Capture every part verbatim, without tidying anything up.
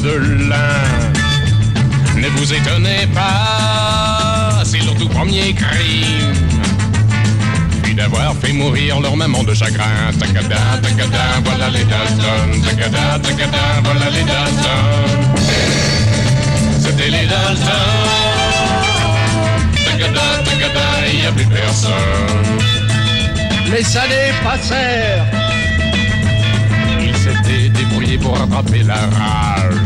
de lin. Ne vous étonnez pas, c'est leur tout premier crime. Puis d'avoir fait mourir leur maman de chagrin. Tacada, tacada, voilà les Dalton. Tacada, tacada, voilà les Dalton. C'était les Dalton. Tacada, tacada, il n'y a plus personne. Les années passèrent. Ils s'étaient débrouillés pour rattraper la rage.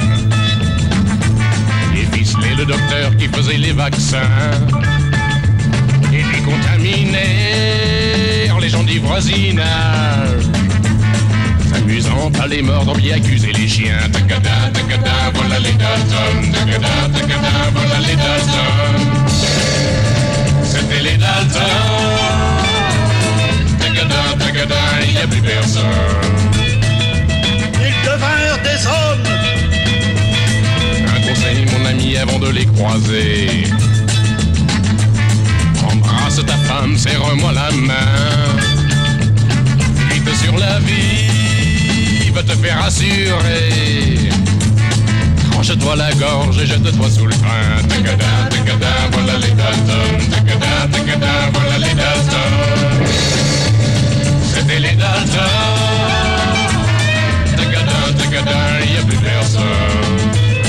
Et ficelé le docteur qui faisait les vaccins. Et décontaminer les gens du voisinage. S'amusant à les mordre, bien accuser les chiens. Tacada, tacada, voilà les Dalton. Tacada, tacada, voilà les Dalton. C'était les Dalton. Tacada, tacada, il n'y a plus personne. Ils devinrent des hommes. Un conseil, mon ami, avant de les croiser. Embrasse ta femme, serre-moi la main. Vite sur la vie, va te faire assurer. Tranche-toi la gorge et jette-toi sous le train. Tacada, tacada, voilà les Dalton. Tacada, tacada, voilà les Dalton. C'était les Dalton. Tacada, tacada, il n'y a plus personne.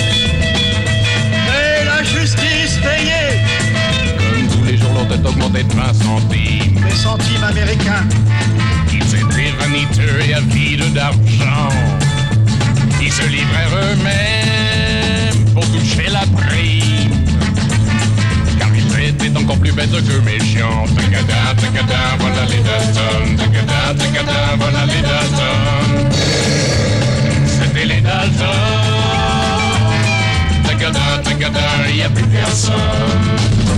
Mais la justice payait. Comme tous les jours, leur tête augmentait de vingt centimes. Les centimes américains. Ils étaient vaniteux et avides d'argent. Ils se livrèrent eux-mêmes pour toucher la prime. Car ils étaient encore plus bêtes que méchants. Tacada, tacada, voilà les Dalton. Tacada, tacada, voilà les Dalton. C'était les Dalton. Tacada, tacada, il n'y a plus personne.